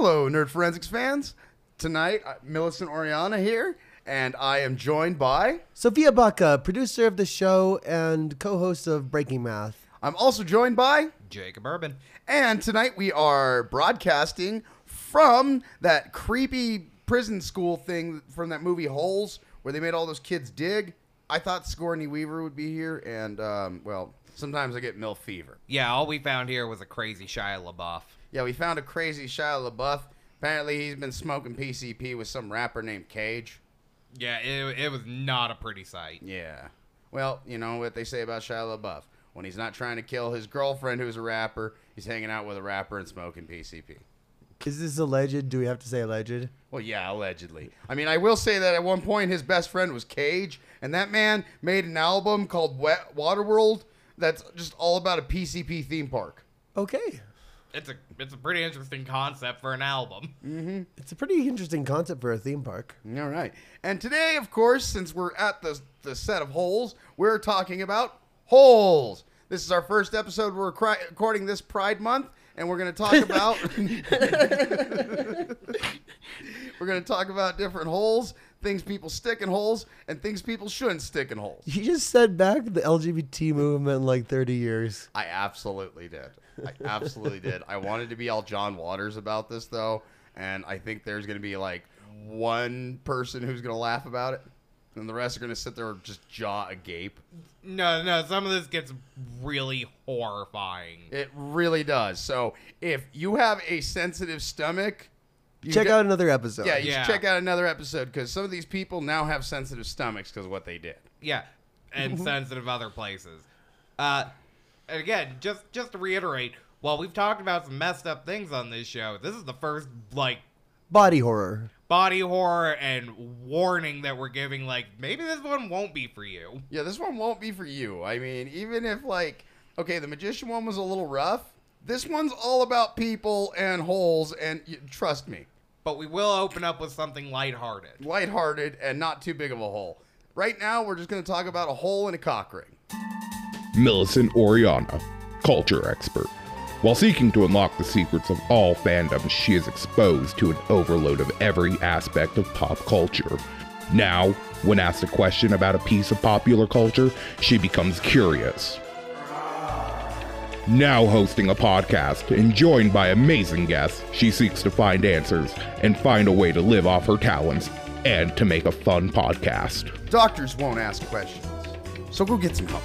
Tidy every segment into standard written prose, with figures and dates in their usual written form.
Hello, Nerd Forensics fans. Tonight, Millicent Oriana here, and I am joined by... Sophia Baca, producer of the show and co-host of Breaking Math. I'm also joined by... Jacob Urban. And tonight we are broadcasting from that creepy prison school thing from that movie Holes, where they made all those kids dig. I thought Sigourney Weaver would be here, and, well, sometimes I get MILF fever. Yeah, all we found here was a crazy Shia LaBeouf. Yeah, we found a crazy Shia LaBeouf. Apparently, he's been smoking PCP with some rapper named Cage. Yeah, it was not a pretty sight. Yeah. Well, you know what they say about Shia LaBeouf. When he's not trying to kill his girlfriend who's a rapper, he's hanging out with a rapper and smoking PCP. Is this alleged? Do we have to say alleged? Well, yeah, allegedly. I mean, I will say that at one point his best friend was Cage, and that man made an album called Waterworld that's just all about a PCP theme park. Okay. It's a pretty interesting concept for an album. Mm-hmm. It's a pretty interesting concept for a theme park. All right. And today, of course, since we're at the set of Holes, we're talking about Holes. This is our first episode. We're recording this Pride Month, and we're going to talk about... we're going to talk about different holes, things people stick in holes, and things people shouldn't stick in holes. You just set back the LGBT movement in like 30 years. I absolutely did. I wanted to be all John Waters about this, though, and I think there's going to be, like, one person who's going to laugh about it, and the rest are going to sit there and just jaw agape. No, some of this gets really horrifying. It really does. So, if you have a sensitive stomach... Check out another episode. Yeah, you should check out another episode, because some of these people now have sensitive stomachs because of what they did. Yeah, and sensitive other places. And again, just to reiterate, while we've talked about some messed up things on this show, this is the first, like... Body horror. Body horror and warning that we're giving, like, maybe this one won't be for you. Yeah, this one won't be for you. I mean, even if, like, okay, the Magician one was a little rough, this one's all about people and holes, and trust me. But we will open up with something lighthearted. Lighthearted and not too big of a hole. Right now, we're just going to talk about a hole in a cock ring. Millicent Oriana, culture expert. While seeking to unlock the secrets of all fandoms, she is exposed to an overload of every aspect of pop culture. Now, when asked a question about a piece of popular culture, she becomes curious. Now hosting a podcast and joined by amazing guests, she seeks to find answers and find a way to live off her talents and to make a fun podcast. Doctors won't ask questions, so go get some help.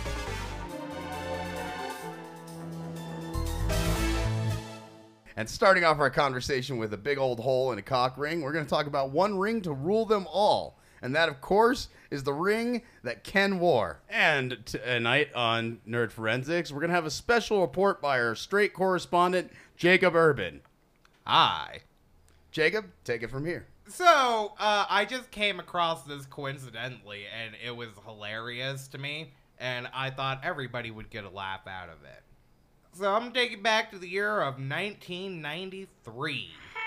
And starting off our conversation with a big old hole in a cock ring, we're going to talk about one ring to rule them all. And that, of course, is the ring that Ken wore. And tonight on Nerd Forensics, we're going to have a special report by our straight correspondent, Jacob Urban. Hi. Jacob, take it from here. So, I just came across this coincidentally, and it was hilarious to me, and I thought everybody would get a laugh out of it. So I'm going to take you back to the year of 1993.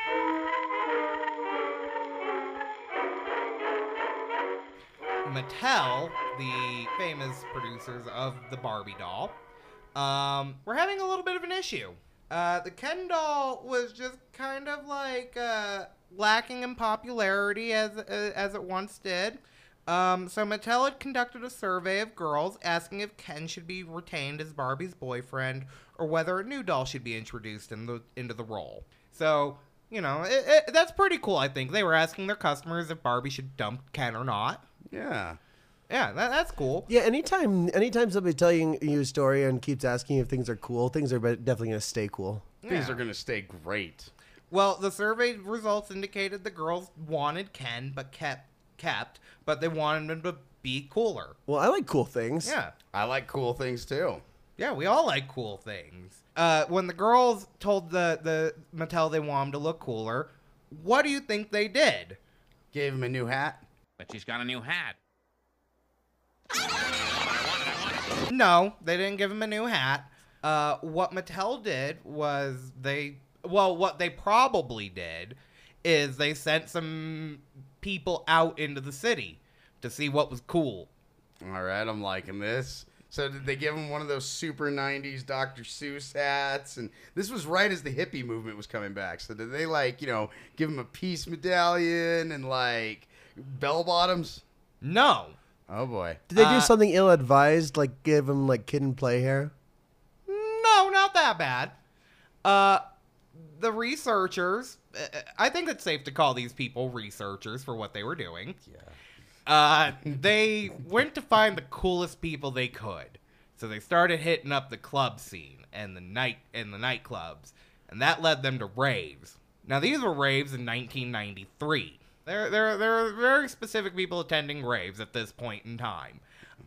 Mattel, the famous producers of the Barbie doll, were having a little bit of an issue. The Ken doll was just kind of like lacking in popularity as it once did. So Mattel had conducted a survey of girls asking if Ken should be retained as Barbie's boyfriend or whether a new doll should be introduced into the role. So, you know, that's pretty cool, I think. They were asking their customers if Barbie should dump Ken or not. Yeah. Yeah, that's cool. Yeah, anytime somebody's telling you a story and keeps asking if things are cool, things are definitely going to stay cool. Things are going to stay great. Well, the survey results indicated the girls wanted Ken, but kept, but they wanted him to be cooler. Well, I like cool things. Yeah. I like cool things, too. Yeah, we all like cool things. When the girls told the Mattel they want him to look cooler, what do you think they did? Gave him a new hat. But she's got a new hat. No, they didn't give him a new hat. What Mattel did was what they probably did is they sent some people out into the city to see what was cool. All right, I'm liking this. So did they give him one of those super 90s Dr. Seuss hats? And this was right as the hippie movement was coming back. So did they, like, you know, give him a peace medallion and, like, bell bottoms? No. Oh, boy. Did they do something ill-advised, like give him like kid and play hair? No, not that bad. The researchers, I think it's safe to call these people researchers for what they were doing. They went to find the coolest people they could. So they started hitting up the club scene and the nightclubs, and that led them to raves. Now these were raves in 1993. There are very specific people attending raves at this point in time.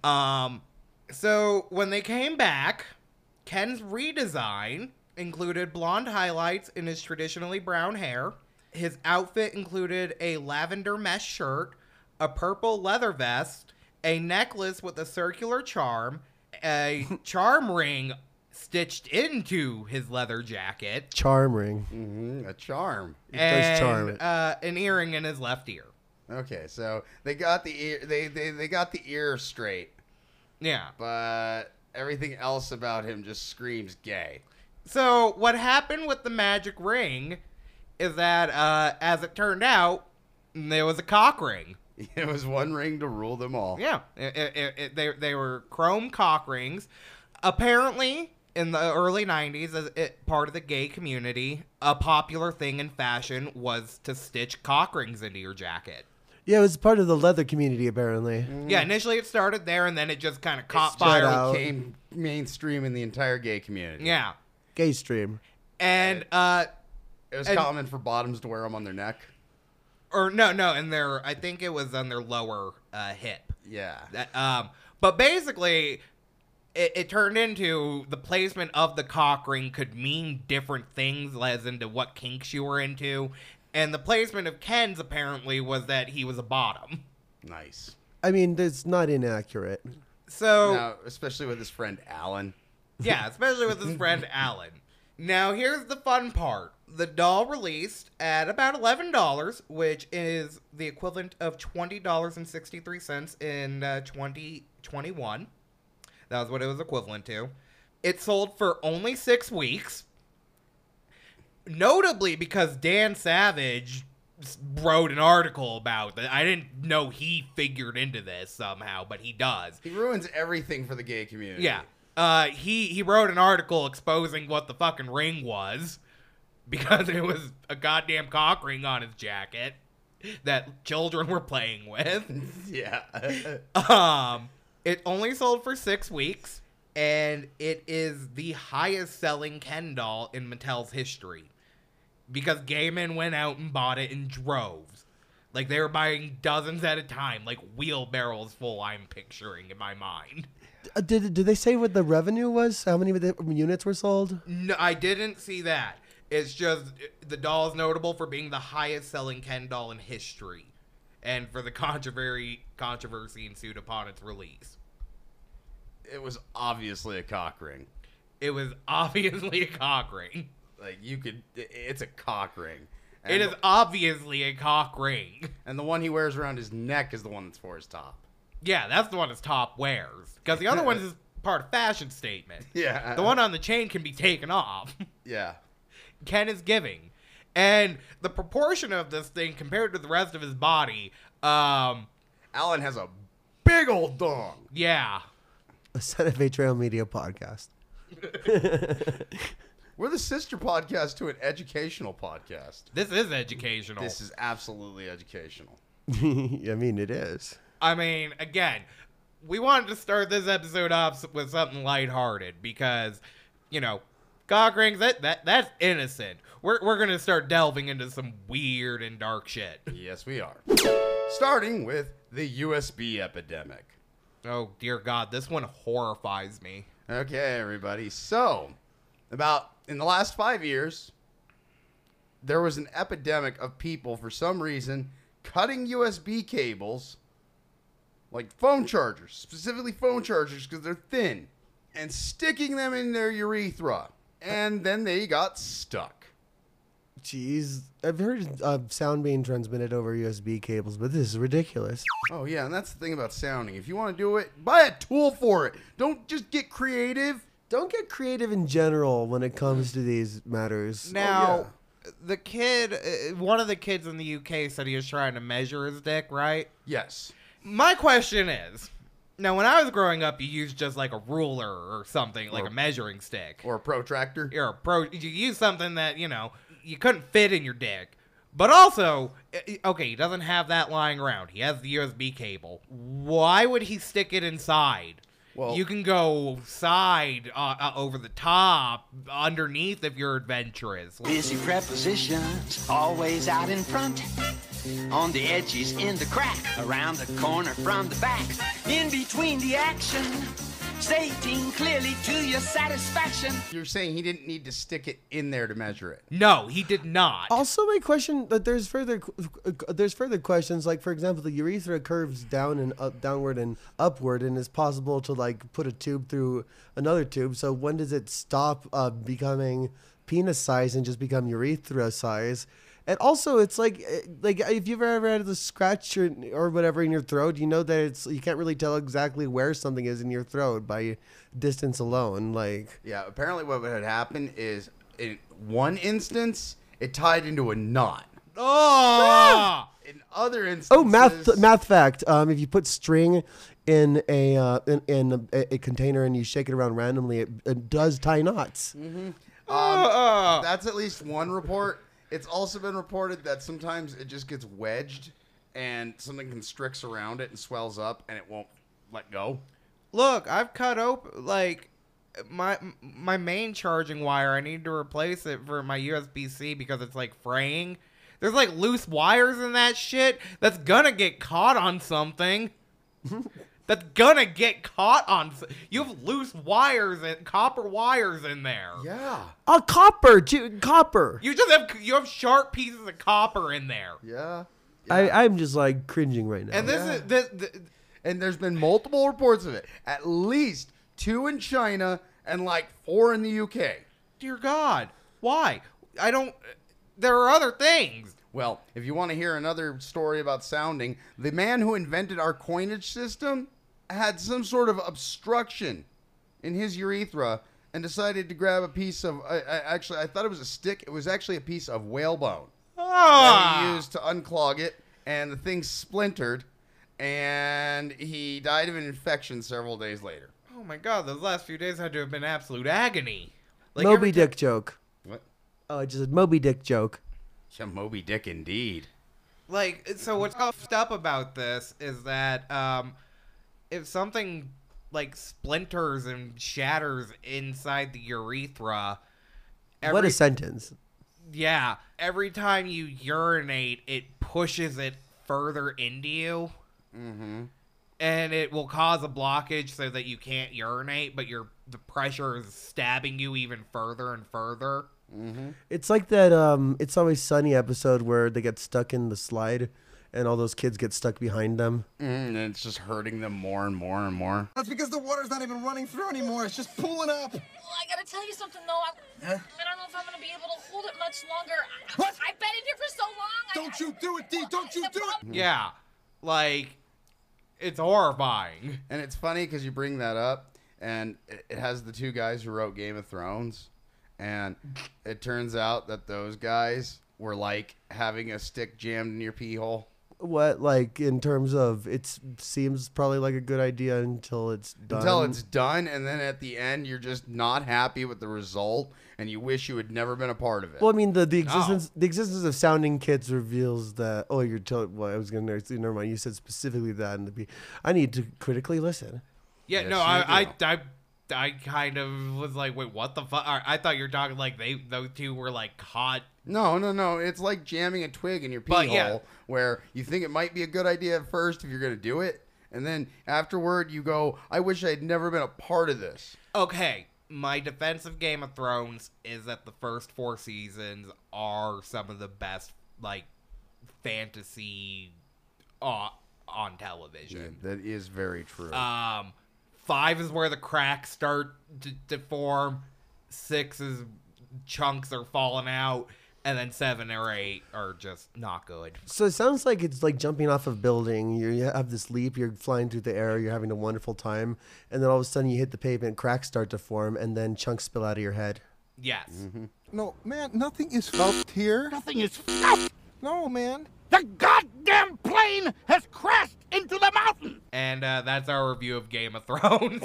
So when they came back, Ken's redesign included blonde highlights in his traditionally brown hair. His outfit included a lavender mesh shirt, a purple leather vest, a necklace with a circular charm, a charm ring stitched into his leather jacket, Charm ring. Mm-hmm, a charm. It does charm it. an earring in his left ear. Okay, so they got the ear. They got the ear straight, Yeah. but everything else about him just screams gay. So what happened with the magic ring is that, as it turned out, there was a cock ring. It was one ring to rule them all. Yeah, they were chrome cock rings. Apparently, in the early 90s, as part of the gay community, a popular thing in fashion was to stitch cock rings into your jacket. Yeah, it was part of the leather community, apparently. Yeah, initially it started there, and then it just kind of caught spread fire. out. Became mainstream in the entire gay community. Yeah, Gay stream. and It was And- common for bottoms to wear them on their neck. or no, and I think it was on their lower hip. Yeah. But basically, it turned into the placement of the cock ring could mean different things as into what kinks you were into. And the placement of Ken's apparently was that he was a bottom. Nice. I mean, that's not inaccurate. So, Now, especially with his friend Alan. yeah, especially with his friend Alan. Now, here's the fun part. The doll released at about $11, which is the equivalent of $20.63 in 2021. That was what it was equivalent to. It sold for only 6 weeks. Notably because Dan Savage wrote an article about that. I didn't know he figured into this somehow, but he does. He ruins everything for the gay community. Yeah. He wrote an article exposing what the fucking ring was because it was a goddamn cock ring on his jacket that children were playing with. Yeah. It only sold for 6 weeks, and it is the highest selling Ken doll in Mattel's history because gay men went out and bought it in droves. Like, they were buying dozens at a time, like wheelbarrows full, I'm picturing in my mind. Did they say what the revenue was? How many of the units were sold? No, I didn't see that. It's just the doll is notable for being the highest selling Ken doll in history, and for the controversy ensued upon its release. It was obviously a cock ring. It was obviously a cock ring. Like, it's a cock ring. It is obviously a cock ring. And the one he wears around his neck is the one that's for his top. Yeah, that's the one his top wears. Because the other one is part of fashion statement. Yeah. The one on the chain can be taken off. Yeah. Ken is giving. And the proportion of this thing compared to the rest of his body, Alan has a big old dong. yeah. A Santa Fe Trail Media podcast. We're the sister podcast to an educational podcast. This is educational. This is absolutely educational. I mean, it is. I mean, again, we wanted to start this episode off with something lighthearted because, you know, cock rings, that's innocent. We're going to start delving into some weird and dark shit. Yes, we are. Starting with the USB epidemic. Oh, dear God, this one horrifies me. Okay, everybody. So, in the last 5 years, there was an epidemic of people, for some reason, cutting USB cables, like phone chargers, specifically phone chargers because they're thin, and sticking them in their urethra. And then they got stuck. Jeez, I've heard of sound being transmitted over USB cables, but this is ridiculous. Oh yeah, and that's the thing about sounding. If you want to do it, buy a tool for it. Don't just get creative. Don't get creative in general when it comes to these matters. Now, yeah. the kid, one of the kids in the UK said he was trying to measure his dick, right? Yes. My question is, now when I was growing up, you used just like a ruler or something, like a measuring stick. Or a protractor. You use something that, you couldn't fit in your dick. But also, okay, he doesn't have that lying around. He has the USB cable. Why would he stick it inside? Well, You can go side, over the top, underneath if you're adventurous. Busy prepositions, always out in front. On the edges, in the crack, around the corner, from the back. In between the action, stating clearly to your satisfaction. you're saying he didn't need to stick it in there to measure it. No, he did not. Also, my question that there's further questions. Like, for example, the urethra curves down and downward and upward, and it's possible to like put a tube through another tube. So when does it stop becoming penis size and just become urethra size? And also, it's like if you've ever had a scratch or whatever in your throat, you know that you can't really tell exactly where something is in your throat by distance alone. Like, Yeah, apparently what had happened is in one instance, it tied into a knot. Oh! In other instances... oh, math fact. If you put string in a container and you shake it around randomly, it does tie knots. That's at least one report. It's also been reported that sometimes it just gets wedged and something constricts around it and swells up and it won't let go. Look, I've cut open, like, my main charging wire. I need to replace it for my USB-C because it's, like, fraying. There's, like, loose wires in that shit that's gonna get caught on something. That's gonna get caught on... You have loose wires, and copper wires in there. Yeah. Oh, copper. You have sharp pieces of copper in there. Yeah. I'm just like cringing right now. And this is... And there's been multiple reports of it. At least 2 in China and like 4 in the UK. Dear God. Why? There are other things. Well, if you want to hear another story about sounding, the man who invented our coinage system had some sort of obstruction in his urethra and decided to grab a piece of... I thought it was a stick. It was actually a piece of whalebone that he used to unclog it, and the thing splintered, and he died of an infection several days later. Oh my God, those last few days had to have been absolute agony. Like Moby Dick joke. What? Oh, I just said Moby Dick joke. Yeah, Moby Dick indeed. Like, so what's fucked up about this is that if something like splinters and shatters inside the urethra, What a sentence. yeah, every time you urinate, it pushes it further into you. Mm-hmm. And it will cause a blockage so that you can't urinate, but the pressure is stabbing you even further and further. Mm-hmm. It's like that It's Always Sunny episode where they get stuck in the slide and all those kids get stuck behind them. And it's just hurting them more and more and more. That's because the water's not even running through anymore. It's just pooling up. Well, I gotta tell you something, though. I don't know if I'm gonna be able to hold it much longer. What? I've been in here for so long. Don't you do it, Dee. Don't you do it. Yeah, like, it's horrifying. And it's funny because you bring that up, and it has the 2 guys who wrote Game of Thrones, and it turns out that those guys were like having a stick jammed in your pee hole. What, like, in terms of it seems probably like a good idea until it's done? Until it's done, and then at the end, you're just not happy with the result, and you wish you had never been a part of it. Well, I mean, the existence of sounding kits reveals that. Oh, you're telling. Well, I was gonna never mind. You said specifically that in the B. I need to critically listen. Yeah, Yes, no, you I kind of was like, wait, what the fuck? I thought you were talking like those 2 were like caught. No. It's like jamming a twig in your pee But, hole, yeah. where you think it might be a good idea at first if you're going to do it, and then afterward you go, I wish I had never been a part of this. Okay, my defense of Game of Thrones is that the first 4 seasons are some of the best, like, fantasy on television. That is very true. 5 is where the cracks start to form. 6 is chunks are falling out. And then 7 or 8 are just not good. So it sounds like it's like jumping off a building. You have this leap, you're flying through the air, you're having a wonderful time, and then all of a sudden you hit the pavement, cracks start to form, and then chunks spill out of your head. Yes. No, man, nothing is felt here. Nothing is felt. No, man. The goddamn plane has crashed into the mountain. And that's our review of Game of Thrones.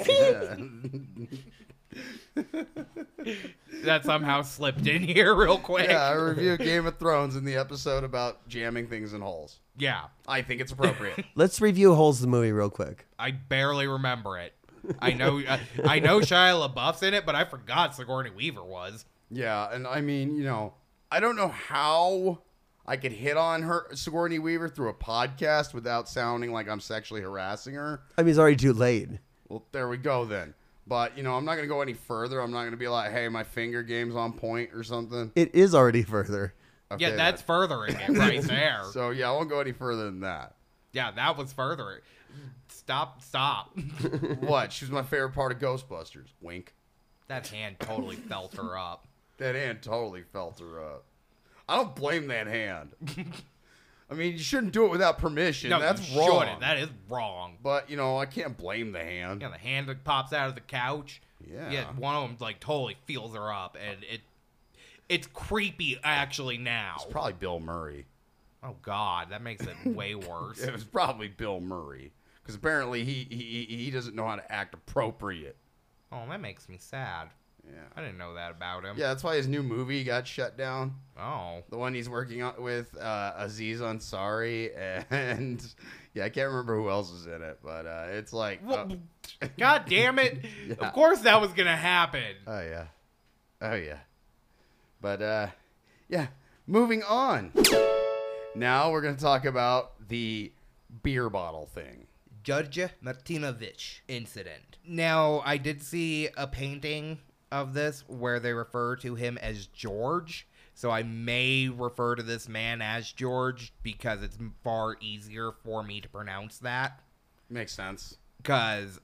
That somehow slipped in here real quick. Yeah, I review Game of Thrones in the episode about jamming things in holes. Yeah. I think it's appropriate. Let's review Holes the movie real quick. I barely remember it. I know Shia LaBeouf's in it, but I forgot Sigourney Weaver was. Yeah, and I mean, you know, I don't know how I could hit on her Sigourney Weaver through a podcast without sounding like I'm sexually harassing her. I mean, it's already too late. Well, there we go then. But, you know, I'm not going to go any further. I'm not going to be like, hey, my finger game's on point or something. It is already further. Okay, Yeah, that's furthering it right there. So, yeah, I won't go any further than that. Yeah, that was furthering. Stop. What? She was my favorite part of Ghostbusters. Wink. That hand totally felt her up. That hand totally felt her up. I don't blame that hand. I mean, you shouldn't do it without permission. No, That's you wrong. shouldn't. That is wrong. But, you know, I can't blame the hand. Yeah, the hand that pops out of the couch. Yeah. One of them like totally feels her up, and it's creepy actually now. It's probably Bill Murray. Oh God, that makes it way worse. It was probably Bill Murray. Because apparently he doesn't know how to act appropriate. Oh, that makes me sad. Yeah. I didn't know that about him. Yeah, that's why his new movie got shut down. Oh. The one he's working on with Aziz Ansari and yeah, I can't remember who else is in it, but it's like God damn it. Yeah. Of course that was going to happen. Oh yeah. But yeah, moving on. Now we're going to talk about the beer bottle thing. Judge Martinovich incident. Now, I did see a painting of this where they refer to him as George, so I may refer to this man as George because it's far easier for me to pronounce that. Makes sense. Because,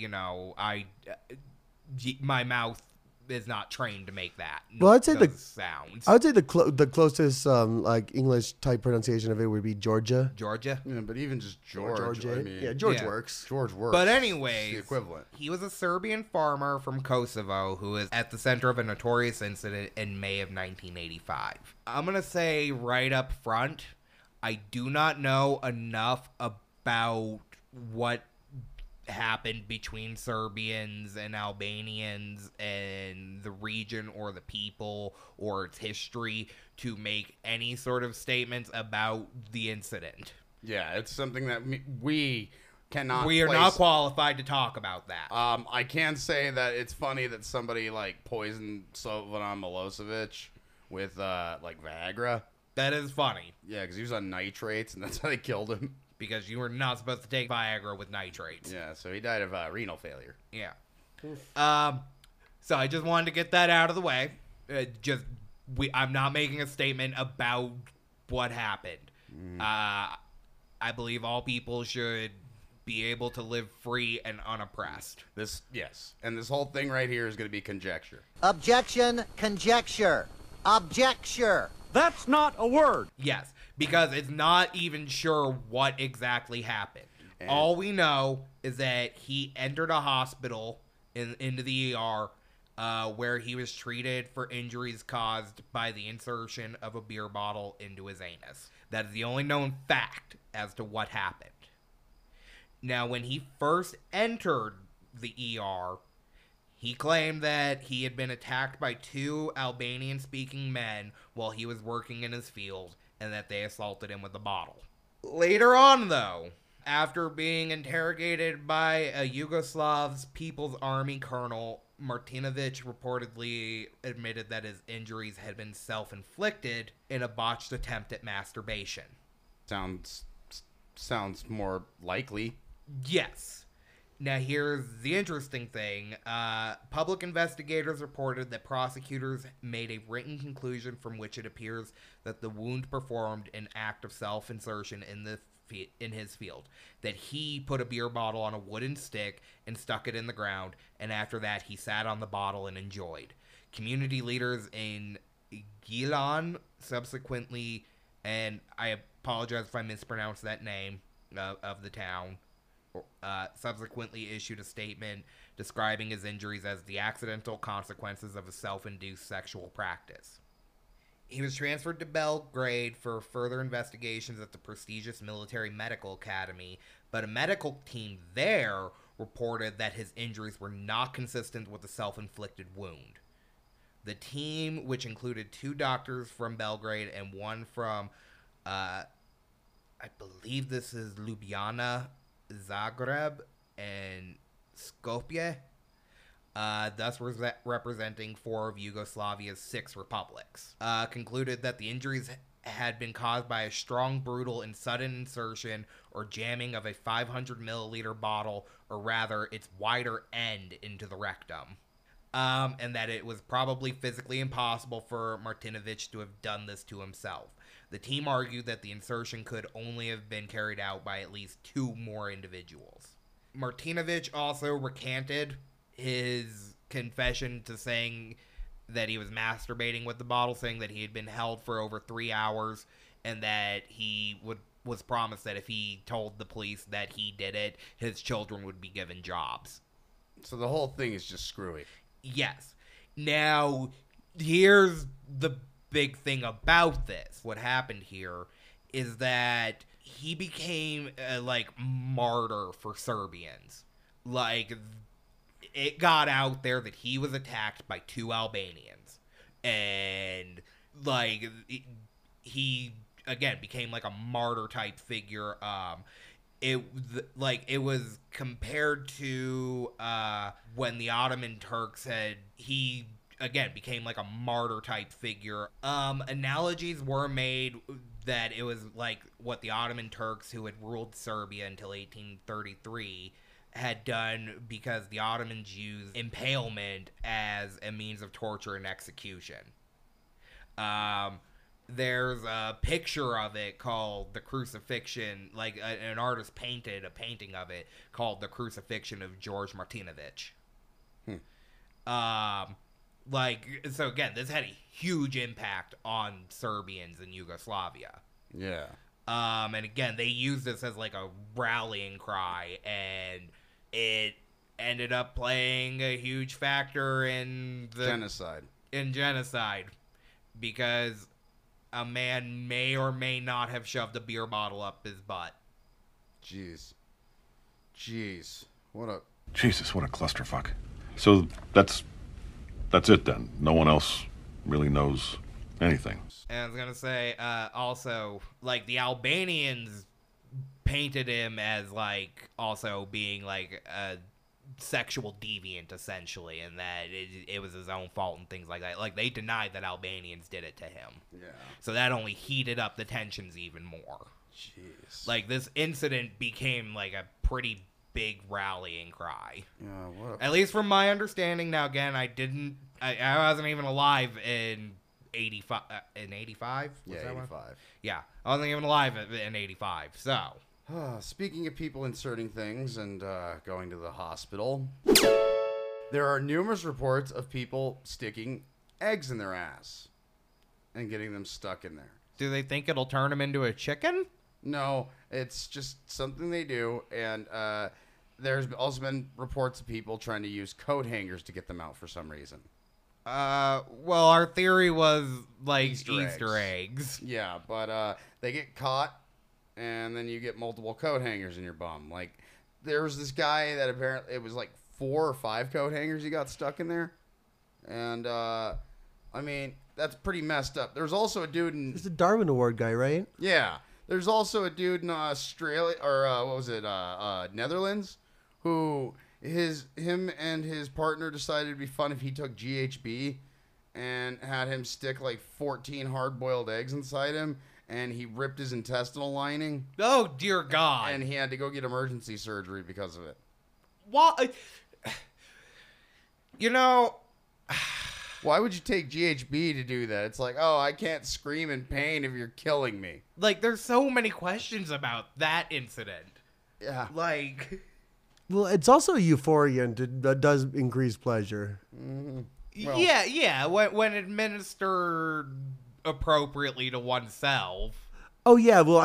my mouth is not trained to make that. Well, I'd say sounds. I would say the closest like English type pronunciation of it would be Georgia. Georgia. Yeah, but even just George. I mean, yeah, George Yeah. works. George works. But It's anyways, the equivalent. he was a Serbian farmer from Kosovo who is at the center of a notorious incident in May of 1985. I'm going to say right up front, I do not know enough about what happened between Serbians and Albanians and the region or the people or its history to make any sort of statements about the incident. Yeah, it's something that we cannot. We are place. not qualified to talk about that. I can say that it's funny that somebody like poisoned Slobodan Milosevic with like Viagra. That is funny. Yeah, because he was on nitrates, and that's how they killed him. Because you were not supposed to take Viagra with nitrates. Yeah, so he died of renal failure. Yeah. So I just wanted to get that out of the way. I'm not making a statement about what happened. I believe all people should be able to live free and unoppressed. Yes, and this whole thing right here is going to be conjecture. Objection, conjecture. Objecture. That's not a word. Yes, because it's not even sure what exactly happened. All we know is that he entered a hospital into the ER where he was treated for injuries caused by the insertion of a beer bottle into his anus. That is the only known fact as to what happened. Now, when he first entered the ER, he claimed that he had been attacked by 2 Albanian-speaking men while he was working in his field, and that they assaulted him with a bottle. Later on, though, after being interrogated by a Yugoslav People's Army colonel, Martinovic reportedly admitted that his injuries had been self-inflicted in a botched attempt at masturbation. Sounds more likely. Yes. Now, here's the interesting thing. Public investigators reported that prosecutors made a written conclusion from which it appears that the wound performed an act of self-insertion in his field. That he put a beer bottle on a wooden stick and stuck it in the ground, and after that he sat on the bottle and enjoyed. Community leaders in Gilan subsequently, and I apologize if I mispronounced that name of the town, subsequently issued a statement describing his injuries as the accidental consequences of a self-induced sexual practice. He was transferred to Belgrade for further investigations at the prestigious Military Medical Academy, but a medical team there reported that his injuries were not consistent with a self-inflicted wound. The team, which included 2 doctors from Belgrade and one from, I believe this is Ljubljana, Zagreb, and Skopje, thus representing 4 of Yugoslavia's 6 republics, concluded that the injuries had been caused by a strong, brutal, and sudden insertion or jamming of a 500 milliliter bottle, or rather its wider end, into the rectum. And that it was probably physically impossible for Martinovic to have done this to himself. The team argued that the insertion could only have been carried out by at least 2 more individuals. Martinovic also recanted his confession to saying that he was masturbating with the bottle, saying that he had been held for over 3 hours, and that he was promised that if he told the police that he did it, his children would be given jobs. So the whole thing is just screwy. Yes. Now, here's the big thing about this. What happened here is that he became a, martyr for Serbians. It got out there that he was attacked by 2 Albanians. And, he, again, became, a martyr-type figure. It was compared to when the Ottoman Turks he again became a martyr type figure. Analogies were made that it was like what the Ottoman Turks, who had ruled Serbia until 1833, had done, because the Ottomans used impalement as a means of torture and execution. There's a picture of it called The Crucifixion, an artist painted a painting of it called The Crucifixion of George Martinovic. So again, this had a huge impact on Serbians in Yugoslavia. Yeah. And again, they used this as a rallying cry, and it ended up playing a huge factor in genocide. Because a man may or may not have shoved a beer bottle up his butt. Jeez. What a clusterfuck. So that's it then. No one else really knows anything. And I was gonna say, also, the Albanians painted him as also being a sexual deviant, essentially, and that it was his own fault and things like that. They denied that Albanians did it to him. Yeah. So that only heated up the tensions even more. Jeez. This incident became a pretty big rallying cry. Yeah. At least from my understanding. Now, again, I wasn't even alive in 85. In 85? Yeah, 85. Yeah, I wasn't even alive in 85. So. Speaking of people inserting things and going to the hospital, there are numerous reports of people sticking eggs in their ass and getting them stuck in there. Do they think it'll turn them into a chicken? No, it's just something they do. And there's also been reports of people trying to use coat hangers to get them out for some reason. Well, our theory was Easter eggs. Yeah, but they get caught, and then you get multiple coat hangers in your bum. There was this guy that apparently it was 4 or 5 coat hangers he got stuck in there. And, that's pretty messed up. There's also a dude in... It's the Darwin Award guy, right? Yeah. There's also a dude in Australia, or Netherlands, who him and his partner decided it'd be fun if he took GHB and had him stick 14 hard-boiled eggs inside him, and he ripped his intestinal lining. Oh, dear God. And he had to go get emergency surgery because of it. What? Why would you take GHB to do that? It's I can't scream in pain if you're killing me. There's so many questions about that incident. Yeah. Well, it's also euphoria and it does increase pleasure. Mm-hmm. Well, yeah. When administered appropriately to oneself. Oh yeah, well,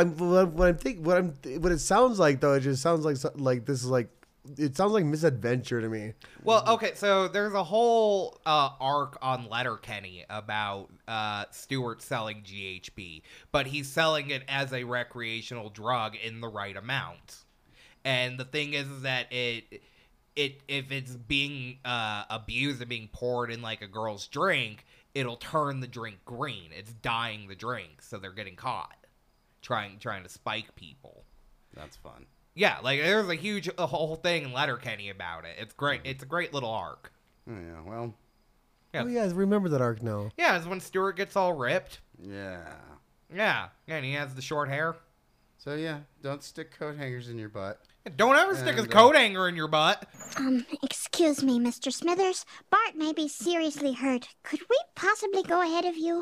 what it sounds like though, it just sounds like this is like, it sounds like misadventure to me. Well, okay, so there's a whole arc on Letterkenny about Stewart selling GHB, but he's selling it as a recreational drug in the right amount. And the thing is that if it's being abused and being poured in like a girl's drink, it'll turn the drink green. It's dyeing the drink, so they're getting caught trying to spike people. That's fun. Yeah, like there's a whole thing in Letterkenny about it. It's great. It's a great little arc. Oh, yeah, well. Yeah. Oh yeah, I remember that arc now. Yeah, it's when Stewart gets all ripped. Yeah. Yeah, and he has the short hair. So yeah, don't stick coat hangers in your butt. Don't ever stick a coat hanger in your butt. Excuse me, Mr. Smithers. Bart may be seriously hurt. Could we possibly go ahead of you?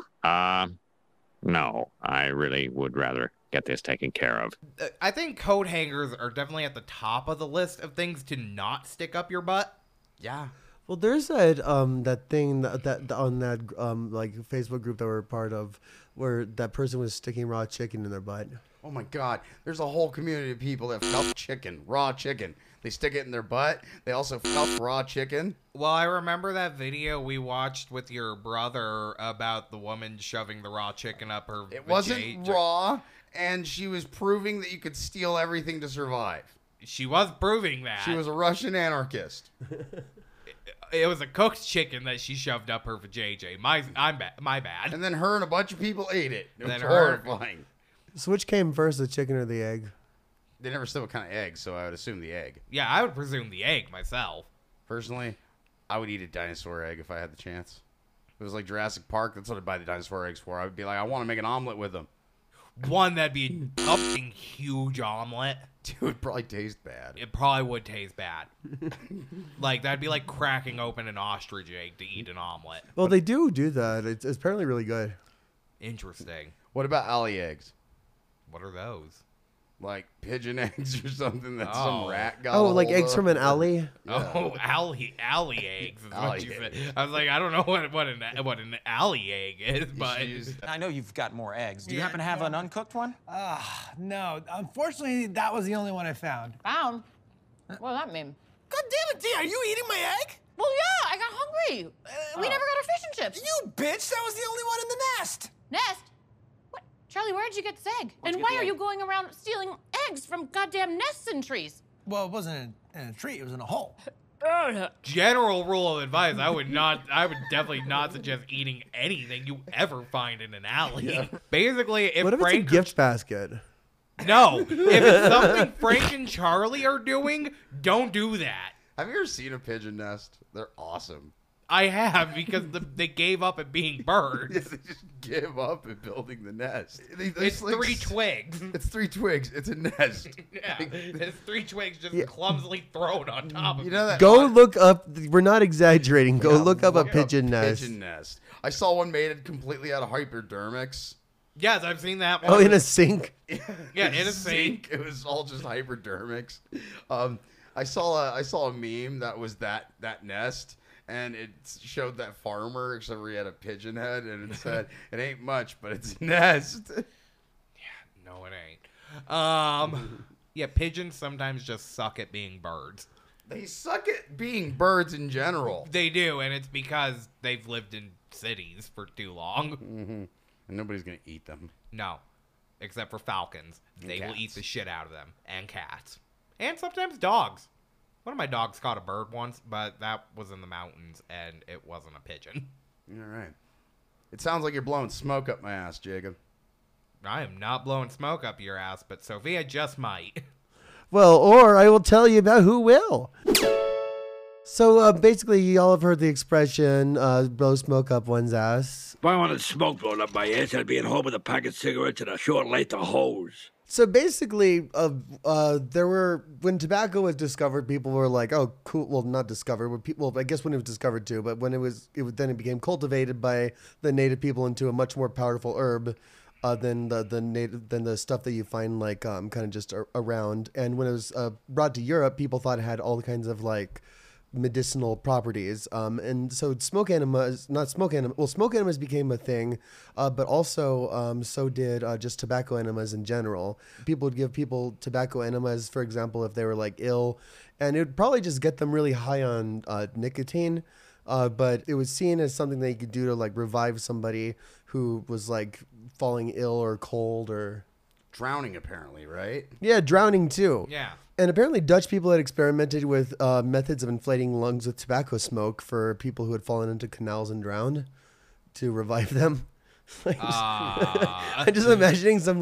No. I really would rather get this taken care of. I think coat hangers are definitely at the top of the list of things to not stick up your butt. Yeah. Well, there's that thing that on that like Facebook group that we're a part of, where that person was sticking raw chicken in their butt. Oh my God, there's a whole community of people that stuff chicken, raw chicken. They stick it in their butt. They also stuff raw chicken. Well, I remember that video we watched with your brother about the woman shoving the raw chicken up her. It wasn't raw, and she was proving that you could steal everything to survive. She was proving that. She was a Russian anarchist. It was a cooked chicken that she shoved up her vajayjay. My bad. And then her and a bunch of people ate it. It was Then horrifying. So which came first, the chicken or the egg? They never said what kind of egg, so I would assume the egg. Yeah, I would presume the egg myself. Personally, I would eat a dinosaur egg if I had the chance. If it was like Jurassic Park, that's what I'd buy the dinosaur eggs for. I would be like, I want to make an omelet with them. One, that'd be a fucking huge omelet. Dude, it would probably taste bad. It probably would taste bad. Like, that'd be like cracking open an ostrich egg to eat an omelet. Well, they do that. It's apparently really good. Interesting. What about alley eggs? What are those? Like pigeon eggs or something that Oh. some rat got. Oh, like eggs of? from an alley? Yeah. Oh, alley eggs is Alley what you said. eggs. I was like, I don't know what an alley egg is, but I know you've got more eggs. Do you happen to have an uncooked one? No. Unfortunately, that was the only one I found. Found? What does that mean? God damn it, D, are you eating my egg? Well, yeah, I got hungry. We never got our fish and chips. You bitch, that was the only one in the nest. Nest? What? Charlie, where did you get this egg? And why are you going around stealing eggs from goddamn nests and trees? Well, it wasn't in a tree, it was in a hole. general rule of advice, I would definitely not suggest eating anything you ever find in an alley. Yeah. Basically, if What if Frank it's a gift basket? No, if it's something Frank and Charlie are doing, don't do that. Have you ever seen a pigeon nest? They're awesome. I have, because they gave up at being birds. They just give up at building the nest. It's like 3 twigs. It's 3 twigs. It's a nest. Yeah, it's 3 twigs just clumsily thrown on top of You know that Go look up. We're not exaggerating. Go look up a pigeon nest. Pigeon nest. I saw one made completely out of hypodermics. Yes, I've seen that one. Oh, in a sink? Yeah, in a sink. It was all just hypodermics. I saw a meme that was that nest. And it showed that farmer, except for he had a pigeon head, and it said, "It ain't much, but it's a nest." Yeah, no, it ain't. Yeah, pigeons sometimes just suck at being birds. They suck at being birds in general. They do, and it's because they've lived in cities for too long. Mm-hmm. And nobody's gonna eat them. No, except for falcons. They will eat the shit out of them, and cats, and sometimes dogs. One of my dogs caught a bird once, but that was in the mountains, and it wasn't a pigeon. All right. It sounds like you're blowing smoke up my ass, Jacob. I am not blowing smoke up your ass, but Sophia just might. Well, or I will tell you about who will. So basically, y'all have heard the expression, blow smoke up one's ass. If I wanted smoke blown up my ass, I'd be at home with a pack of cigarettes and a short length of hose. So basically, when tobacco was discovered, people were like, "Oh, cool." Well, not discovered, but people. I guess when it was discovered too, but when then it became cultivated by the native people into a much more powerful herb than the stuff that you find like kind of just around. And when it was brought to Europe, people thought it had all kinds of like medicinal properties. And so smoke enemas became a thing, but also so did just tobacco enemas in general. People would give people tobacco enemas, for example, if they were like ill, and it would probably just get them really high on nicotine. But it was seen as something that you could do to like revive somebody who was like falling ill or cold or drowning, apparently, right? Yeah, drowning too. Yeah. And apparently Dutch people had experimented with methods of inflating lungs with tobacco smoke for people who had fallen into canals and drowned to revive them. I'm just imagining some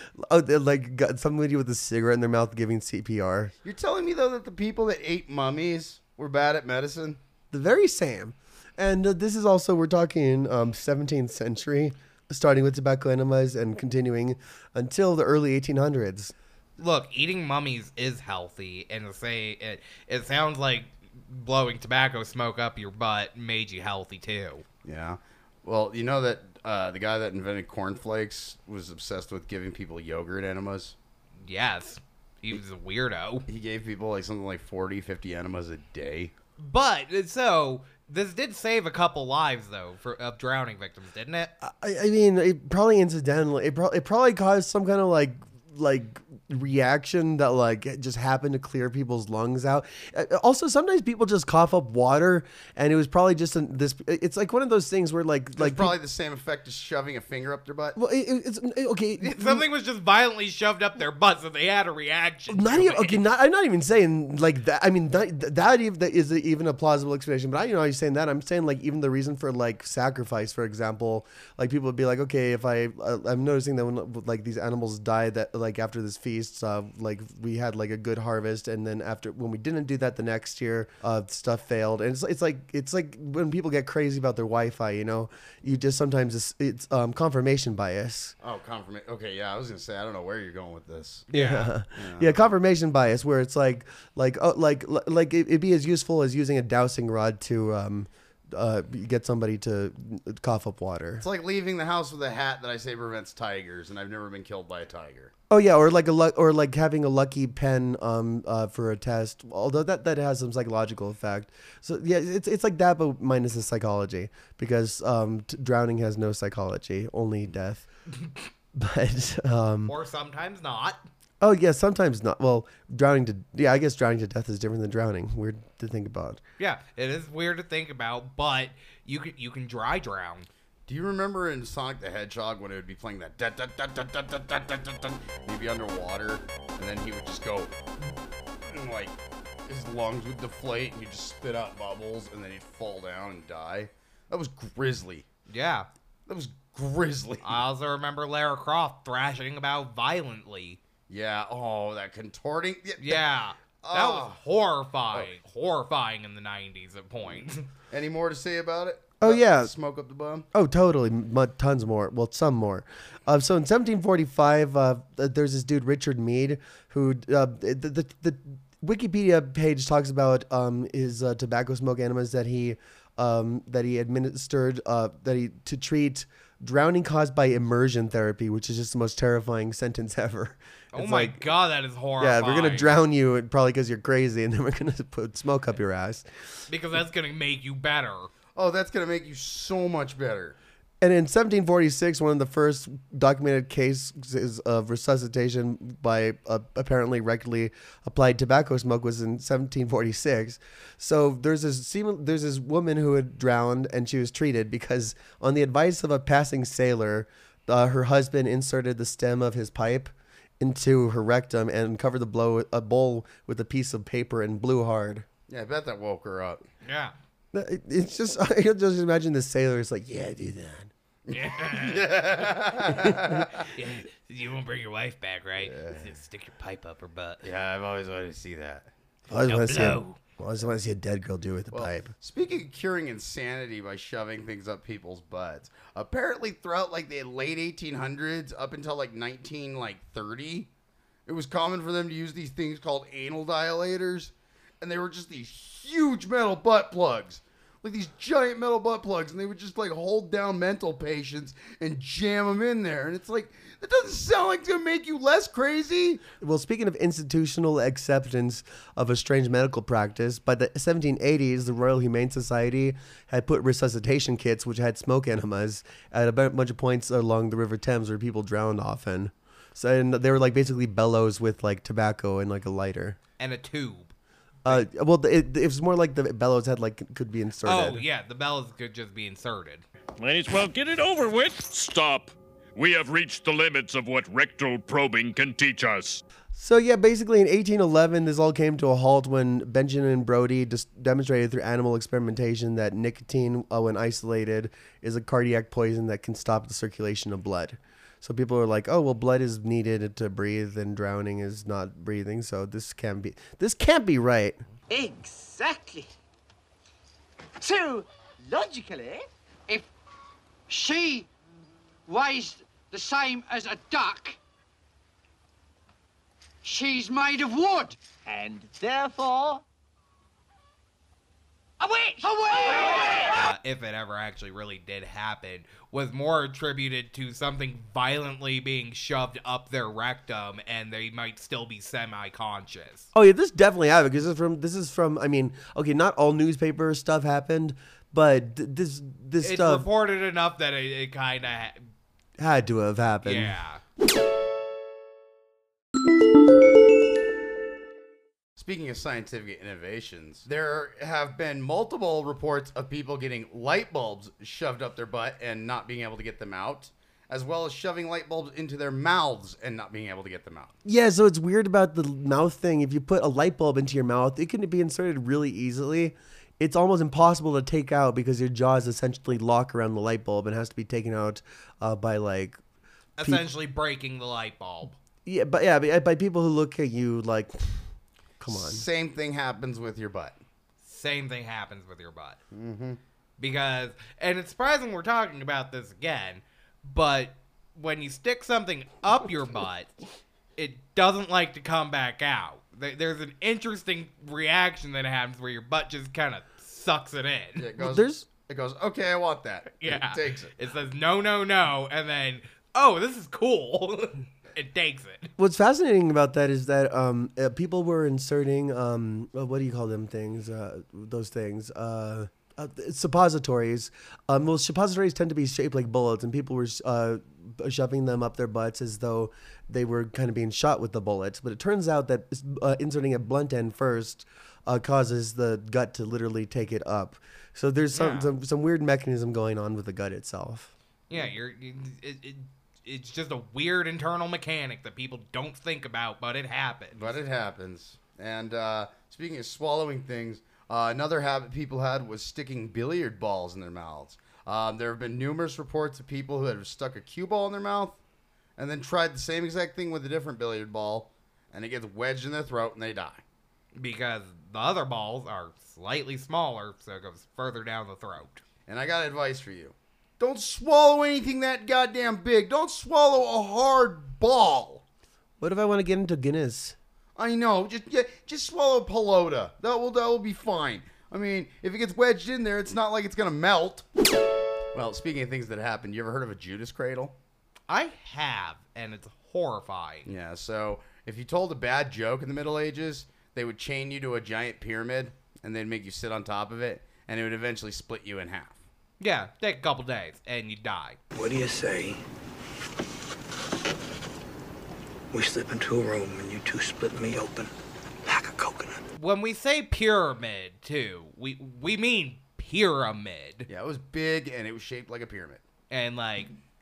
got somebody with a cigarette in their mouth giving CPR. You're telling me though that the people that ate mummies were bad at medicine? The very same. And this is also, we're talking 17th century, starting with tobacco enemas and continuing until the early 1800s. Look, eating mummies is healthy, and to say it sounds like blowing tobacco smoke up your butt made you healthy too. Yeah. Well, you know that the guy that invented cornflakes was obsessed with giving people yogurt enemas? Yes. He was a weirdo. He gave people like something like 40, 50 enemas a day. But, so, this did save a couple lives, though, of drowning victims, didn't it? I mean, it probably incidentally, it probably caused some kind of like reaction that like just happened to clear people's lungs out. Also, sometimes people just cough up water, and it was probably just it's like one of those things where like probably the same effect as shoving a finger up their butt. Well, it's okay. Something was just violently shoved up their butt, so they had a reaction. Not even okay. I'm not even saying like that. I mean that is even a plausible explanation. But I'm saying that. I'm saying like even the reason for like sacrifice, for example, like people would be like, okay, if I'm noticing that when like these animals die that like after this feast. Like we had like a good harvest, and then when we didn't do that the next year, stuff failed. And it's like when people get crazy about their Wi-Fi, you just sometimes it's confirmation bias. Oh, confirmation. Okay, yeah, I was gonna say I don't know where you're going with this. Yeah, confirmation bias, where it's like it'd be as useful as using a dowsing rod to get somebody to cough up water. It's like leaving the house with a hat that I say prevents tigers, and I've never been killed by a tiger. Oh yeah, or like having a lucky pen for a test. Although that has some psychological effect. So yeah, it's like that, but minus the psychology, because drowning has no psychology, only death. But or sometimes not. Oh yeah, sometimes not. Well, I guess drowning to death is different than drowning. Weird to think about. Yeah, it is weird to think about, but you can dry drown. Do you remember in Sonic the Hedgehog when it would be playing that he'd be underwater, and then he would just go, and like his lungs would deflate, and he'd just spit out bubbles, and then he'd fall down and die? That was grisly. Yeah. That was grisly. I also remember Lara Croft thrashing about violently. Yeah. Oh, that contorting. Yeah. That was horrifying. Horrifying in the 90s at points. Any more to say about it? Oh yeah, smoke up the bum. Oh, totally, tons more. Well, some more. So in 1745, there's this dude Richard Mead who the Wikipedia page talks about his tobacco smoke enemas that he administered to treat drowning caused by immersion therapy, which is just the most terrifying sentence ever. Oh my God, that is horrifying. Yeah, we're gonna drown you probably because you're crazy, and then we're gonna put smoke up your ass because that's gonna make you better. Oh, that's going to make you so much better. And in 1746, one of the first documented cases of resuscitation by apparently rectally applied tobacco smoke was in 1746. So there's this woman who had drowned, and she was treated because on the advice of a passing sailor, her husband inserted the stem of his pipe into her rectum and covered a bowl with a piece of paper and blew hard. Yeah, I bet that woke her up. Yeah. It's just, I can just imagine the sailor is like, yeah, do that. Yeah. You won't bring your wife back, right? Yeah. Stick your pipe up her butt. Yeah, I've always wanted to see that. I always want to see a dead girl do it with the pipe. Speaking of curing insanity by shoving things up people's butts, apparently throughout like the late 1800s up until like 1930, it was common for them to use these things called anal dilators. And they were just these huge metal butt plugs like these giant metal butt plugs, and they would just like hold down mental patients and jam them in there. And it's like, that doesn't sound like it's gonna make you less crazy. Well, speaking of institutional acceptance of a strange medical practice, by the 1780s, the Royal Humane Society had put resuscitation kits, which had smoke enemas, at a bunch of points along the River Thames where people drowned often. So, and they were like basically bellows with like tobacco and like a lighter. And a tube. Well, it was more like the bellows had like could be inserted. Oh, yeah, the bellows could just be inserted. Might as well get it over with. Stop. We have reached the limits of what rectal probing can teach us. So yeah, basically in 1811, this all came to a halt when Benjamin Brodie demonstrated through animal experimentation that nicotine, when isolated, is a cardiac poison that can stop the circulation of blood. So people are like, oh, well, blood is needed to breathe and drowning is not breathing. So this can't be right. Exactly. So, logically, if she weighs the same as a duck, she's made of wood. And therefore, a witch! A witch! If it ever actually really did happen, was more attributed to something violently being shoved up their rectum, and they might still be semi-conscious. Oh yeah, this definitely happened because this is from. I mean, okay, not all newspaper stuff happened, but this it's stuff reported enough that it kind of had to have happened. Yeah. Speaking of scientific innovations, there have been multiple reports of people getting light bulbs shoved up their butt and not being able to get them out, as well as shoving light bulbs into their mouths and not being able to get them out. Yeah, so it's weird about the mouth thing. If you put a light bulb into your mouth, it can be inserted really easily. It's almost impossible to take out because your jaws essentially lock around the light bulb and has to be taken out by like... essentially breaking the light bulb. Yeah, but by people who look at you like... Come on. Same thing happens with your butt. Same thing happens with your butt. Mm-hmm. Because, and it's surprising we're talking about this again, but when you stick something up your butt, it doesn't like to come back out. There's an interesting reaction that happens where your butt just kind of sucks it in. Yeah, it goes, okay, I want that. Yeah. It takes it. It says, no, no, no, and then, oh, this is cool. It takes it. What's fascinating about that is that people were inserting what do you call them things? Those things. Suppositories. Well, suppositories tend to be shaped like bullets, and people were shoving them up their butts as though they were kind of being shot with the bullets. But it turns out that inserting a blunt end first causes the gut to literally take it up. So there's some weird mechanism going on with the gut itself. Yeah, it's just a weird internal mechanic that people don't think about, but it happens. And speaking of swallowing things, another habit people had was sticking billiard balls in their mouths. There have been numerous reports of people who have stuck a cue ball in their mouth and then tried the same exact thing with a different billiard ball, and it gets wedged in their throat and they die. Because the other balls are slightly smaller, so it goes further down the throat. And I got advice for you. Don't swallow anything that goddamn big. Don't swallow a hard ball. What if I want to get into Guinness? I know. Just swallow pelota. That will be fine. I mean, if it gets wedged in there, it's not like it's gonna melt. Well, speaking of things that happened, you ever heard of a Judas cradle? I have, and it's horrifying. Yeah. So if you told a bad joke in the Middle Ages, they would chain you to a giant pyramid, and they'd make you sit on top of it, and it would eventually split you in half. Yeah, take a couple days, and you die. What do you say? We slip into a room and you two split me open like a coconut. When we say pyramid, too, we mean pyramid. Yeah, it was big, and it was shaped like a pyramid. And, like,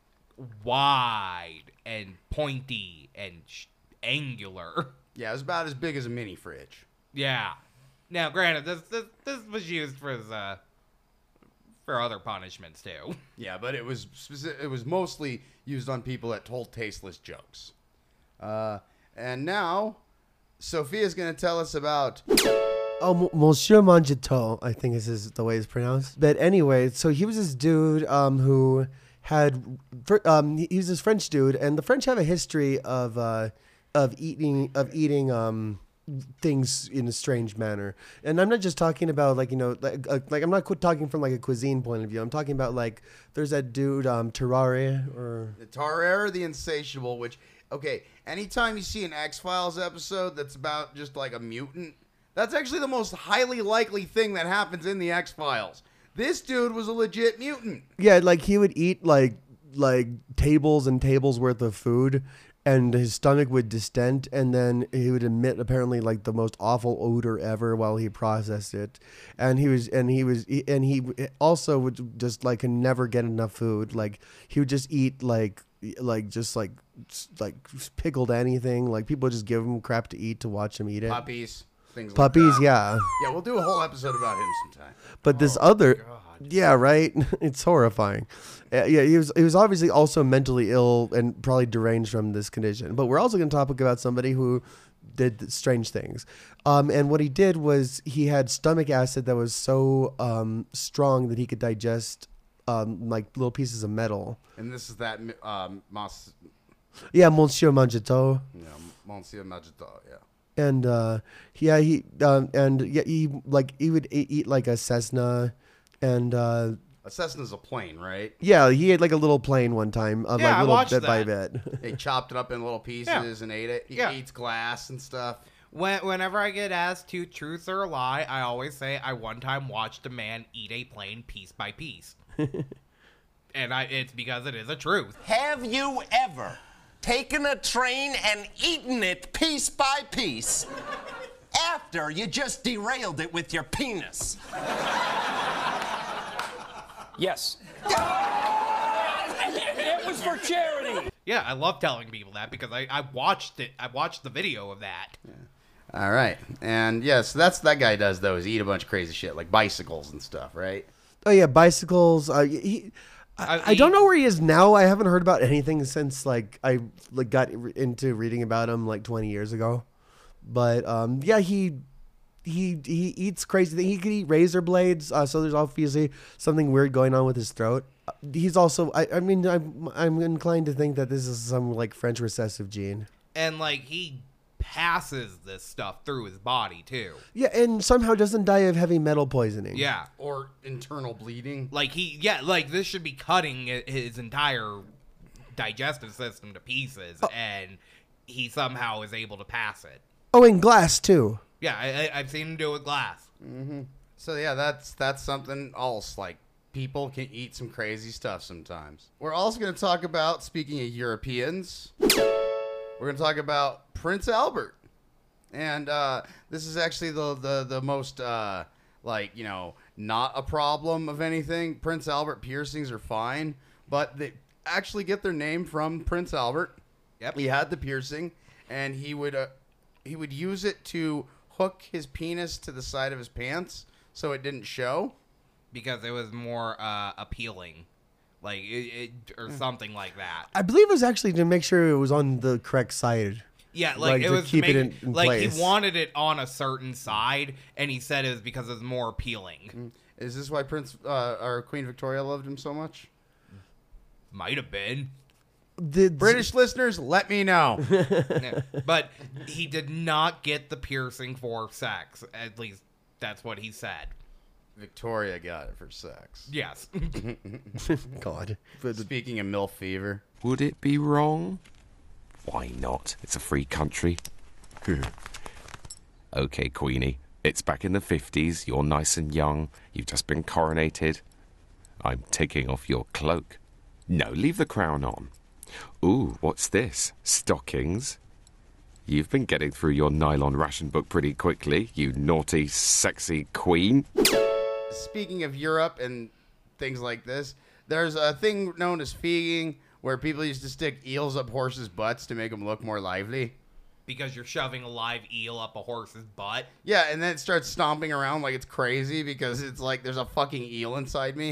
wide and pointy and angular. Yeah, it was about as big as a mini fridge. Yeah. Now, granted, this was used for other punishments too. Yeah, but it was mostly used on people that told tasteless jokes. And now, Sophia's going to tell us about... Oh, Monsieur Mangetot, I think is the way it's pronounced. But anyway, so he was this dude who had... he was this French dude, and the French have a history of eating things in a strange manner. And I'm not just talking about like, you know, like I'm not talking from like a cuisine point of view. I'm talking about like there's that dude Terraria or the Terraria the Insatiable, which okay, anytime you see an X-Files episode that's about just like a mutant, that's actually the most highly likely thing that happens in the X-Files. This dude was a legit mutant. Yeah, like he would eat like tables and tables worth of food, and his stomach would distend, and then he would emit apparently like the most awful odor ever while he processed it. And he also would just like never get enough food. Like he would just eat like pickled anything. Like people just give him crap to eat to watch him eat it. Puppies. Things like Puppies, that. yeah. Yeah, we'll do a whole episode about him sometime. But this other, yeah, right. It's horrifying. Yeah, he was obviously also mentally ill and probably deranged from this condition. But we're also going to talk about somebody who did strange things. And what he did was he had stomach acid that was so strong that he could digest like little pieces of metal. And this is that Yeah, Monsieur Magneto. Yeah, Monsieur Magneto. Yeah. And he would eat like a Cessna, and a Cessna's a plane, right? Yeah, he ate like a little plane one time, like little bit by bit. They chopped it up in little pieces and ate it. He eats glass and stuff. Whenever I get asked to truth or lie, I always say I one time watched a man eat a plane piece by piece, and it's because it is a truth. Have you ever taken a train and eaten it piece by piece after you just derailed it with your penis? Yes. It was for charity. Yeah, I love telling people that because I watched it. I watched the video of that. Yeah. All right. And yes, that's that guy does though, is eat a bunch of crazy shit like bicycles and stuff, right? Oh yeah, bicycles. I don't know where he is now. I haven't heard about anything since like I got into reading about him like 20 years ago. But yeah, he eats crazy things. He could eat razor blades. So there's obviously something weird going on with his throat. He's also I'm inclined to think that this is some like French recessive gene. And like he passes this stuff through his body too. Yeah, and somehow doesn't die of heavy metal poisoning. Yeah, or internal bleeding. Like like this should be cutting his entire digestive system to pieces, and he somehow is able to pass it. Oh, and glass too. Yeah, I've seen him do it with glass. Mm-hmm. So yeah, that's something else. Like people can eat some crazy stuff sometimes. We're also going to talk about, speaking of Europeans, we're going to talk about Prince Albert. And this is actually the most, like, you know, not a problem of anything. Prince Albert piercings are fine, but they actually get their name from Prince Albert. Yep. He had the piercing, and he would use it to hook his penis to the side of his pants so it didn't show. Because it was more appealing. Like, or something like that. I believe it was actually to make sure it was on the correct side. Yeah, like it to was keep it in like place. he wanted it on a certain side, and he said it was because it was more appealing. Is this why Prince or Queen Victoria loved him so much? Might have been. British listeners, let me know. Yeah, but he did not get the piercing for sex. At least that's what he said. Victoria got it for sex. Yes. God. Speaking of MILF fever. Would it be wrong? Why not? It's a free country. Okay, Queenie. It's back in the 50s. You're nice and young. You've just been coronated. I'm taking off your cloak. No, leave the crown on. Ooh, what's this? Stockings? You've been getting through your nylon ration book pretty quickly, you naughty, sexy queen. Speaking of Europe and things like this, there's a thing known as feeging, where people used to stick eels up horses' butts to make them look more lively. Because you're shoving a live eel up a horse's butt? Yeah, and then it starts stomping around like it's crazy because it's like there's a fucking eel inside me.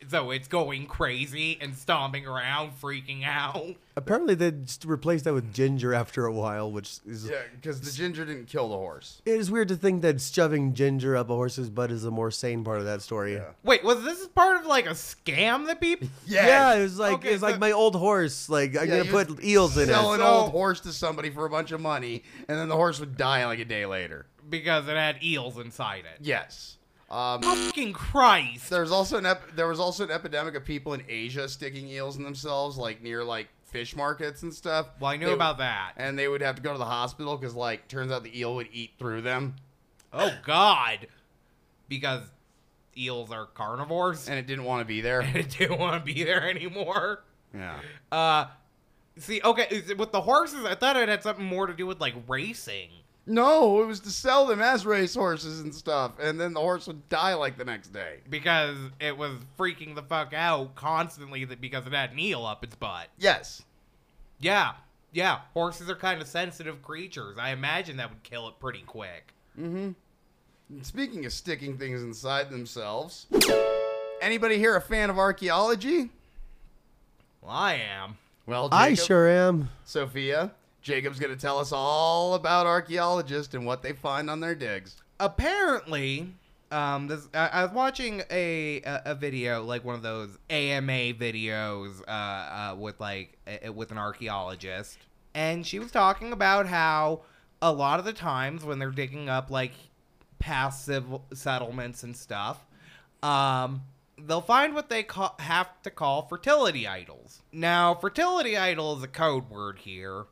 So it's going crazy and stomping around, freaking out. Apparently, they just replaced that with ginger after a while, which is... Yeah, because the ginger didn't kill the horse. It is weird to think that shoving ginger up a horse's butt is the more sane part of that story. Yeah, Wait, was this part of like a scam that people? yeah, it was like Okay, like my old horse. Like I'm gonna you're put eels in it. Sell an old horse to somebody for a bunch of money, and then the horse would die like a day later. Because it had eels inside it. Yes. Fucking Christ. There was also an epidemic of people in Asia sticking eels in themselves, like near like fish markets and stuff. Well, I knew about that. And they would have to go to the hospital because, like, turns out the eel would eat through them. Oh God. Because eels are carnivores. And it didn't want to be there. And it didn't want to be there anymore. Yeah. See, okay, with the horses, I thought it had something more to do with like racing. No, it was to sell them as race horses and stuff, and then the horse would die like the next day. Because it was freaking the fuck out constantly because it had an eel up its butt. Yes. Yeah. Yeah. Horses are kind of sensitive creatures. I imagine that would kill it pretty quick. Mm-hmm. Speaking of sticking things inside themselves, anybody here a fan of archaeology? Well, I am. Well, Jacob, I sure am. Sophia, Jacob's going to tell us all about archaeologists and what they find on their digs. Apparently, I was watching a video, like one of those AMA videos with an archaeologist, and she was talking about how a lot of the times when they're digging up like past civil settlements and stuff, they'll find what they have to call fertility idols. Now, fertility idol is a code word here.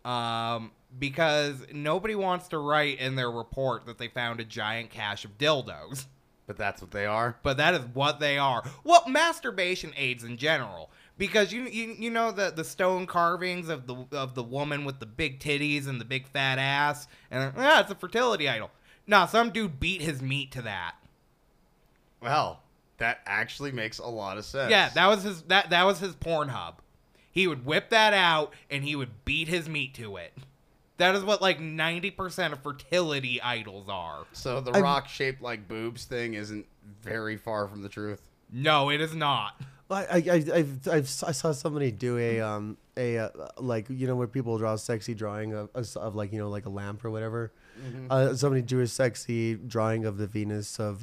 Because nobody wants to write in their report that they found a giant cache of dildos. But that's what they are? But that is what they are. Well, masturbation aids in general. Because you know the stone carvings of the woman with the big titties and the big fat ass? And it's a fertility idol. Nah, some dude beat his meat to that. Well, that actually makes a lot of sense. Yeah, that was his Pornhub. He would whip that out, and he would beat his meat to it. That is what, like, 90% of fertility idols are. So the rock-shaped, like, boobs thing isn't very far from the truth? No, it is not. I saw somebody do a like, you know, where people draw a sexy drawing of like, you know, like a lamp or whatever. Mm-hmm. Somebody drew a sexy drawing of the Venus of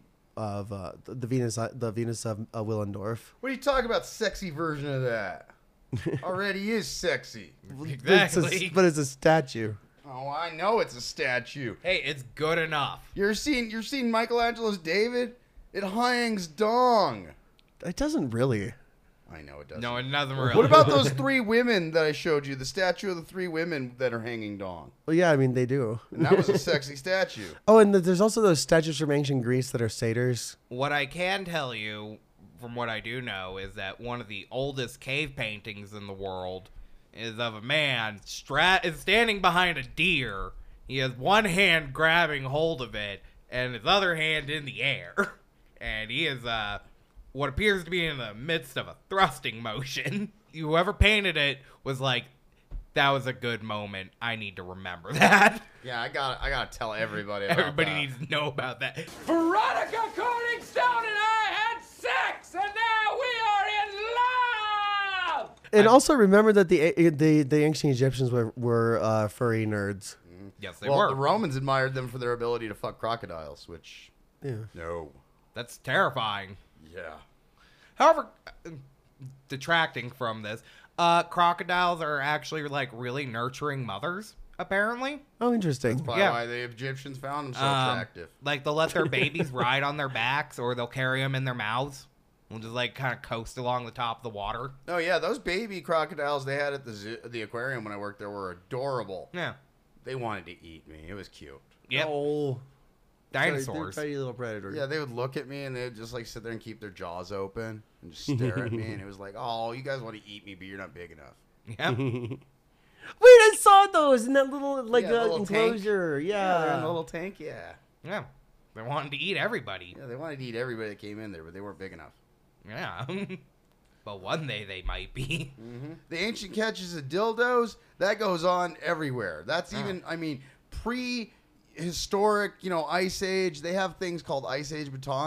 the Venus of Willendorf. What are you talking about, sexy version of that? Already is sexy. Exactly. But it's a statue. Oh, I know it's a statue. Hey, it's good enough. You're seeing Michelangelo's David? It hangs dong. It doesn't really. I know it doesn't. No, it doesn't really. What about those three women that I showed you? The statue of the three women that are hanging dong. Well, yeah, I mean, they do. And that was a sexy statue. Oh, and there's also those statues from ancient Greece that are satyrs. What I can tell you, from what I do know, is that one of the oldest cave paintings in the world is of a man standing behind a deer. He has one hand grabbing hold of it and his other hand in the air. And he is what appears to be in the midst of a thrusting motion. Whoever painted it was like, that was a good moment. I need to remember that. Yeah, I gotta tell everybody about Everybody that. needs to know about that. Veronica Corningstone and I had sex, and now we are in love! And also remember that the ancient Egyptians were furry nerds. Yes, they well, were. the Romans admired them for their ability to fuck crocodiles, which... Yeah. No. That's terrifying. Yeah. However, detracting from this, crocodiles are actually like really nurturing mothers, apparently. Oh, interesting. That's probably why the Egyptians found them so attractive. Like they'll let their babies ride on their backs, or they'll carry them in their mouths. We'll just like kind of coast along the top of the water. Oh yeah, those baby crocodiles they had at the aquarium when I worked there were adorable. Yeah. They wanted to eat me. It was cute. Yep. Oh. Dinosaurs. Tiny little predators. Yeah, they would look at me and they would just like sit there and keep their jaws open and just stare at me, and it was like, oh, you guys want to eat me, but you're not big enough. Yep. Wait, I saw those in that little little enclosure. Tank. Yeah, they're in a little tank. Yeah. Yeah. They wanted to eat everybody. Yeah, they wanted to eat everybody that came in there, but they weren't big enough. Yeah. But one day they might be. Mm-hmm. The ancient catches of dildos, that goes on everywhere. That's even, I mean, prehistoric, Ice Age. They have things called Ice Age batons.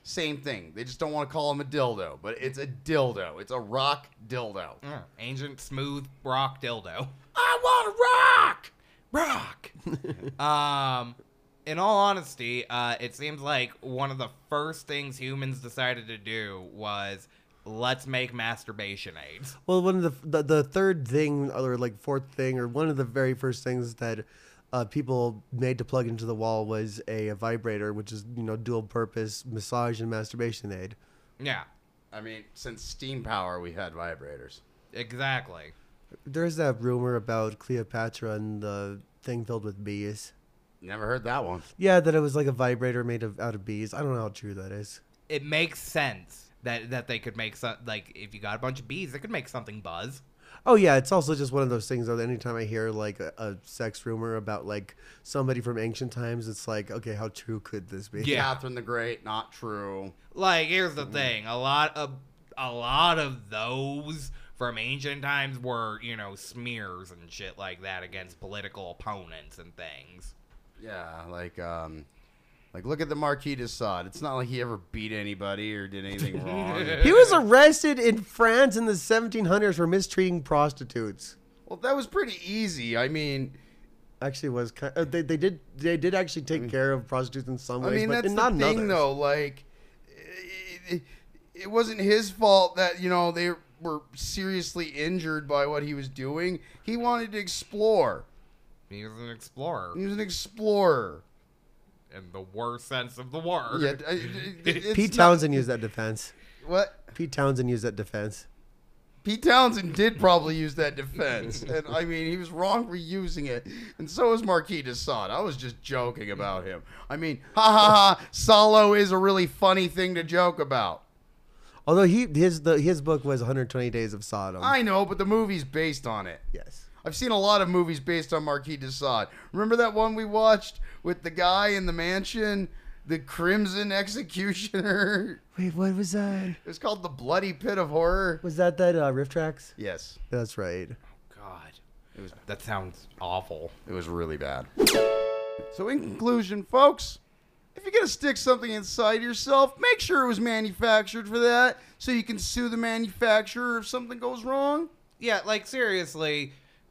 Same thing. They just don't want to call him a dildo, but it's a dildo. It's a rock dildo. Ancient, smooth rock dildo. I want a rock! Rock! In all honesty, it seems like one of the first things humans decided to do was let's make masturbation aids. Well, one of the third thing, or like fourth thing, or one of the very first things that people made to plug into the wall was a vibrator, which is, dual purpose massage and masturbation aid. Yeah. I mean, since steam power, we had vibrators. Exactly. There's that rumor about Cleopatra and the thing filled with bees. Never heard that one. Yeah, that it was like a vibrator made out of bees. I don't know how true that is. It makes sense that they could make like if you got a bunch of bees, they could make something buzz. Oh yeah, it's also just one of those things that anytime I hear like a sex rumor about like somebody from ancient times, it's like, okay, how true could this be? Yeah. Catherine the Great, not true. Like, here's the thing: a lot of those from ancient times were, smears and shit like that against political opponents and things. Yeah, like look at the Marquis de Sade. It's not like he ever beat anybody or did anything wrong. He was arrested in France in the 1700s for mistreating prostitutes. Well, that was pretty easy. I mean, actually, was they did actually take care of prostitutes in some ways. I mean, but that's not the thing, others. though. Like, it wasn't his fault that they were seriously injured by what he was doing. He wanted to explore. He was an explorer. He was an explorer. In the worst sense of the word. Yeah, Pete Townsend used that defense. What? Pete Townsend used that defense. Pete Townsend did probably use that defense. And, I mean, he was wrong for using it. And so was Marquis de Sade. I was just joking about him. I mean, ha ha ha, Salo is a really funny thing to joke about. Although his book was 120 Days of Sodom. I know, but the movie's based on it. Yes. I've seen a lot of movies based on Marquis de Sade. Remember that one we watched with the guy in the mansion, the Crimson Executioner? Wait, what was that? It was called The Bloody Pit of Horror. Was that Riff Tracks? Yes. That's right. God. That sounds awful. It was really bad. So in conclusion, folks, if you're going to stick something inside yourself, make sure it was manufactured for that so you can sue the manufacturer if something goes wrong. Yeah, like, seriously,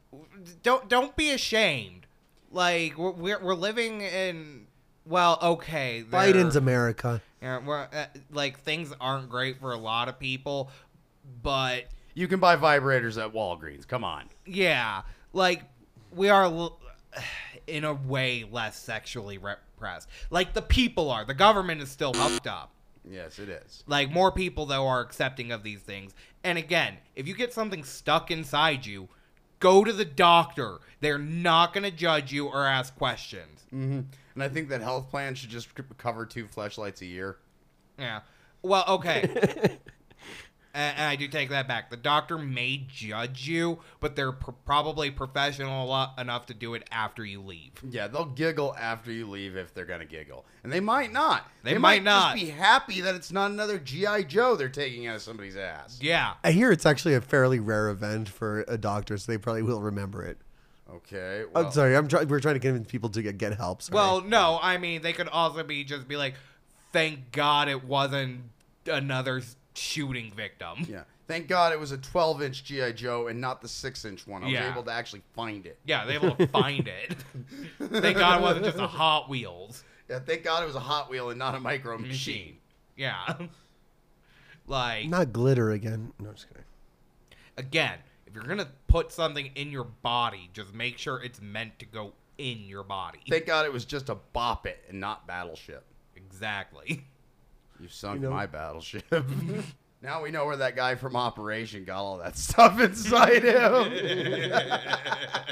don't be ashamed. Like, we're living in, well, okay. Biden's America. Yeah, like, things aren't great for a lot of people, but... You can buy vibrators at Walgreens. Come on. Yeah, like, we are, in a way, less sexually repressed. Like, the people are. The government is still fucked up. Yes, it is. Like, more people, though, are accepting of these things. And again, if you get something stuck inside you, go to the doctor. They're not going to judge you or ask questions. Mm-hmm. And I think that health plans should just cover 2 fleshlights a year. Yeah. Well, okay. And I do take that back. The doctor may judge you, but they're probably professional enough to do it after you leave. Yeah, they'll giggle after you leave if they're going to giggle. And they might not. They might not. Just be happy that it's not another G.I. Joe they're taking out of somebody's ass. Yeah. I hear it's actually a fairly rare event for a doctor, so they probably will remember it. Okay. Well, I'm sorry. We're trying to convince people to get help. Sorry. Well, no. I mean, they could also be like, thank God it wasn't another shooting victim. Yeah. Thank God it was a 12-inch G.I. Joe and not the 6-inch one. I was able to actually find it. Yeah, they were able to find it. Thank God it wasn't just a Hot Wheels. Yeah, thank God it was a Hot Wheel and not a Micro Machine. Yeah. Like... Not glitter again. No, just kidding. Again, if you're going to put something in your body, just make sure it's meant to go in your body. Thank God it was just a Bop It and not Battleship. Exactly. You sunk my battleship. Now we know where that guy from Operation got all that stuff inside him.